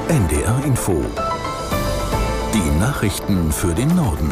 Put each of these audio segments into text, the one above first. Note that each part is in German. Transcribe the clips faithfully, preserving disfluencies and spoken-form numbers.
N D R Info. Die Nachrichten für den Norden.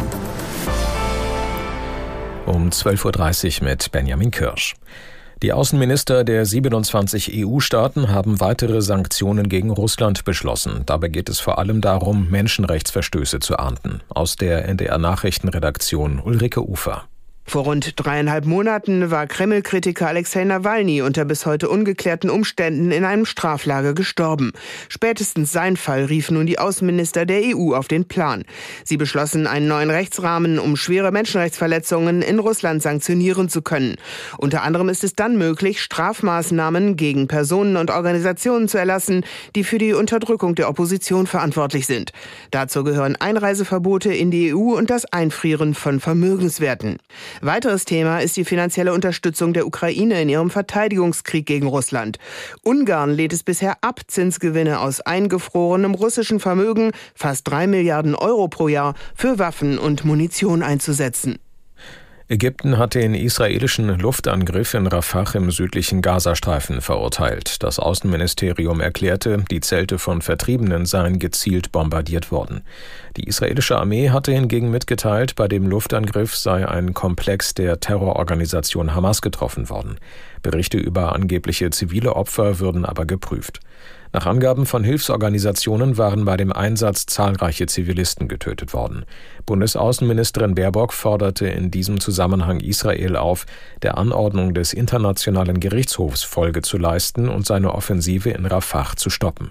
Um zwölf Uhr dreißig mit Benjamin Kirsch. Die Außenminister der siebenundzwanzig E U-Staaten haben weitere Sanktionen gegen Russland beschlossen. Dabei geht es vor allem darum, Menschenrechtsverstöße zu ahnden. Aus der N D R-Nachrichtenredaktion Ulrike Ufer. Vor rund dreieinhalb Monaten war Kreml-Kritiker Alexei Nawalny unter bis heute ungeklärten Umständen in einem Straflager gestorben. Spätestens sein Fall rief nun die Außenminister der E U auf den Plan. Sie beschlossen einen neuen Rechtsrahmen, um schwere Menschenrechtsverletzungen in Russland sanktionieren zu können. Unter anderem ist es dann möglich, Strafmaßnahmen gegen Personen und Organisationen zu erlassen, die für die Unterdrückung der Opposition verantwortlich sind. Dazu gehören Einreiseverbote in die E U und das Einfrieren von Vermögenswerten. Weiteres Thema ist die finanzielle Unterstützung der Ukraine in ihrem Verteidigungskrieg gegen Russland. Ungarn lädt es bisher ab, Zinsgewinne aus eingefrorenem russischen Vermögen, fast drei Milliarden Euro pro Jahr, für Waffen und Munition einzusetzen. Ägypten hat den israelischen Luftangriff in Rafah im südlichen Gazastreifen verurteilt. Das Außenministerium erklärte, die Zelte von Vertriebenen seien gezielt bombardiert worden. Die israelische Armee hatte hingegen mitgeteilt, bei dem Luftangriff sei ein Komplex der Terrororganisation Hamas getroffen worden. Berichte über angebliche zivile Opfer würden aber geprüft. Nach Angaben von Hilfsorganisationen waren bei dem Einsatz zahlreiche Zivilisten getötet worden. Bundesaußenministerin Baerbock forderte in diesem Zusammenhang Israel auf, der Anordnung des Internationalen Gerichtshofs Folge zu leisten und seine Offensive in Rafah zu stoppen.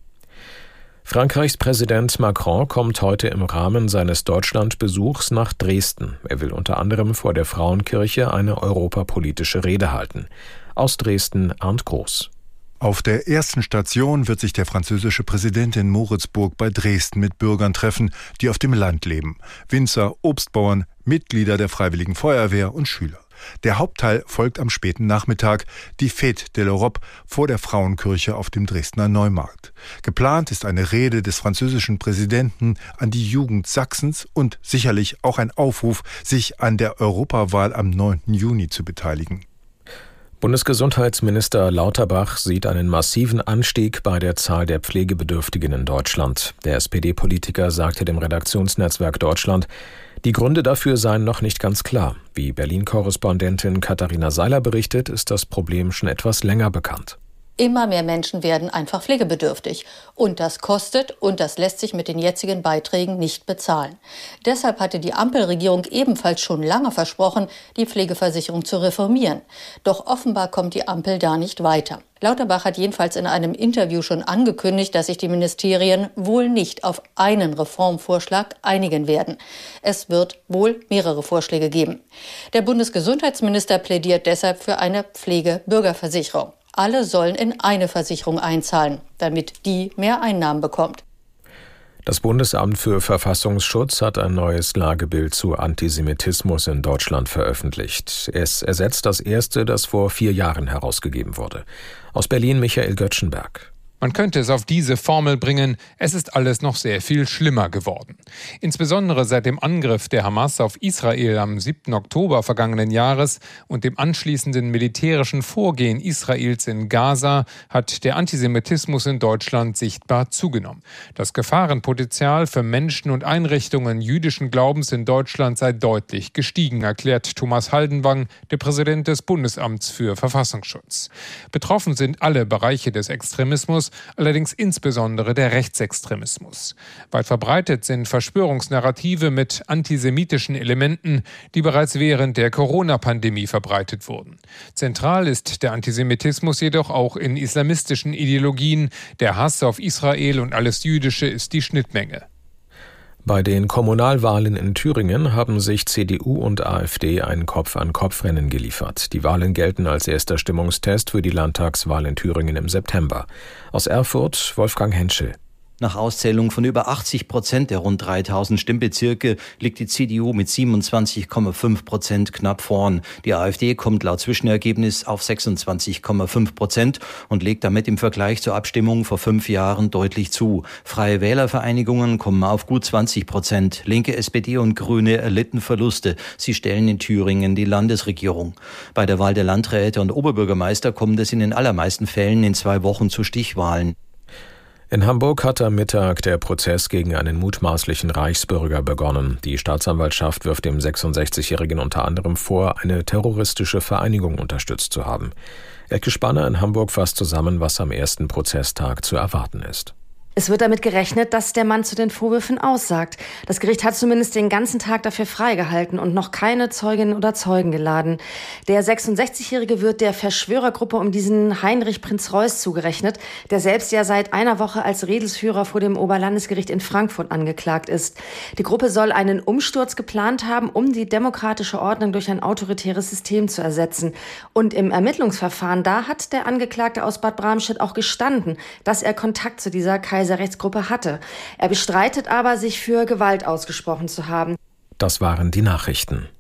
Frankreichs Präsident Macron kommt heute im Rahmen seines Deutschlandbesuchs nach Dresden. Er will unter anderem vor der Frauenkirche eine europapolitische Rede halten. Aus Dresden Arndt Groß. Auf der ersten Station wird sich der französische Präsident in Moritzburg bei Dresden mit Bürgern treffen, die auf dem Land leben. Winzer, Obstbauern, Mitglieder der Freiwilligen Feuerwehr und Schüler. Der Hauptteil folgt am späten Nachmittag, die Fête de l'Europe vor der Frauenkirche auf dem Dresdner Neumarkt. Geplant ist eine Rede des französischen Präsidenten an die Jugend Sachsens und sicherlich auch ein Aufruf, sich an der Europawahl am neunten Juni zu beteiligen. Bundesgesundheitsminister Lauterbach sieht einen massiven Anstieg bei der Zahl der Pflegebedürftigen in Deutschland. Der S P D-Politiker sagte dem Redaktionsnetzwerk Deutschland, die Gründe dafür seien noch nicht ganz klar. Wie Berlin-Korrespondentin Katharina Seiler berichtet, ist das Problem schon etwas länger bekannt. Immer mehr Menschen werden einfach pflegebedürftig. Und das kostet und das lässt sich mit den jetzigen Beiträgen nicht bezahlen. Deshalb hatte die Ampelregierung ebenfalls schon lange versprochen, die Pflegeversicherung zu reformieren. Doch offenbar kommt die Ampel da nicht weiter. Lauterbach hat jedenfalls in einem Interview schon angekündigt, dass sich die Ministerien wohl nicht auf einen Reformvorschlag einigen werden. Es wird wohl mehrere Vorschläge geben. Der Bundesgesundheitsminister plädiert deshalb für eine Pflegebürgerversicherung. Alle sollen in eine Versicherung einzahlen, damit die mehr Einnahmen bekommt. Das Bundesamt für Verfassungsschutz hat ein neues Lagebild zu Antisemitismus in Deutschland veröffentlicht. Es ersetzt das erste, das vor vier Jahren herausgegeben wurde. Aus Berlin Michael Göttschenberg. Man könnte es auf diese Formel bringen, es ist alles noch sehr viel schlimmer geworden. Insbesondere seit dem Angriff der Hamas auf Israel am siebten Oktober vergangenen Jahres und dem anschließenden militärischen Vorgehen Israels in Gaza hat der Antisemitismus in Deutschland sichtbar zugenommen. Das Gefahrenpotenzial für Menschen und Einrichtungen jüdischen Glaubens in Deutschland sei deutlich gestiegen, erklärt Thomas Haldenwang, der Präsident des Bundesamts für Verfassungsschutz. Betroffen sind alle Bereiche des Extremismus, allerdings insbesondere der Rechtsextremismus. Weit verbreitet sind Verschwörungsnarrative mit antisemitischen Elementen, die bereits während der Corona-Pandemie verbreitet wurden. Zentral ist der Antisemitismus jedoch auch in islamistischen Ideologien. Der Hass auf Israel und alles Jüdische ist die Schnittmenge. Bei den Kommunalwahlen in Thüringen haben sich C D U und AfD ein Kopf-an-Kopf-Rennen geliefert. Die Wahlen gelten als erster Stimmungstest für die Landtagswahl in Thüringen im September. Aus Erfurt Wolfgang Henschel. Nach Auszählung von über achtzig Prozent der rund dreitausend Stimmbezirke liegt die C D U mit siebenundzwanzig Komma fünf Prozent knapp vorn. Die AfD kommt laut Zwischenergebnis auf sechsundzwanzig Komma fünf Prozent und legt damit im Vergleich zur Abstimmung vor fünf Jahren deutlich zu. Freie Wählervereinigungen kommen auf gut zwanzig Prozent. Linke, S P D und Grüne erlitten Verluste. Sie stellen in Thüringen die Landesregierung. Bei der Wahl der Landräte und Oberbürgermeister kommt es in den allermeisten Fällen in zwei Wochen zu Stichwahlen. In Hamburg hat am Mittag der Prozess gegen einen mutmaßlichen Reichsbürger begonnen. Die Staatsanwaltschaft wirft dem sechsundsechzigjährigen unter anderem vor, eine terroristische Vereinigung unterstützt zu haben. Elke Spanner in Hamburg fasst zusammen, was am ersten Prozesstag zu erwarten ist. Es wird damit gerechnet, dass der Mann zu den Vorwürfen aussagt. Das Gericht hat zumindest den ganzen Tag dafür freigehalten und noch keine Zeuginnen oder Zeugen geladen. Der sechsundsechzigjährige wird der Verschwörergruppe um diesen Heinrich Prinz Reuß zugerechnet, der selbst ja seit einer Woche als Redelsführer vor dem Oberlandesgericht in Frankfurt angeklagt ist. Die Gruppe soll einen Umsturz geplant haben, um die demokratische Ordnung durch ein autoritäres System zu ersetzen. Und im Ermittlungsverfahren, da hat der Angeklagte aus Bad Bramstedt auch gestanden, dass er Kontakt zu dieser Kaiser Rechtsgruppe hatte. Er bestreitet aber, sich für Gewalt ausgesprochen zu haben. Das waren die Nachrichten.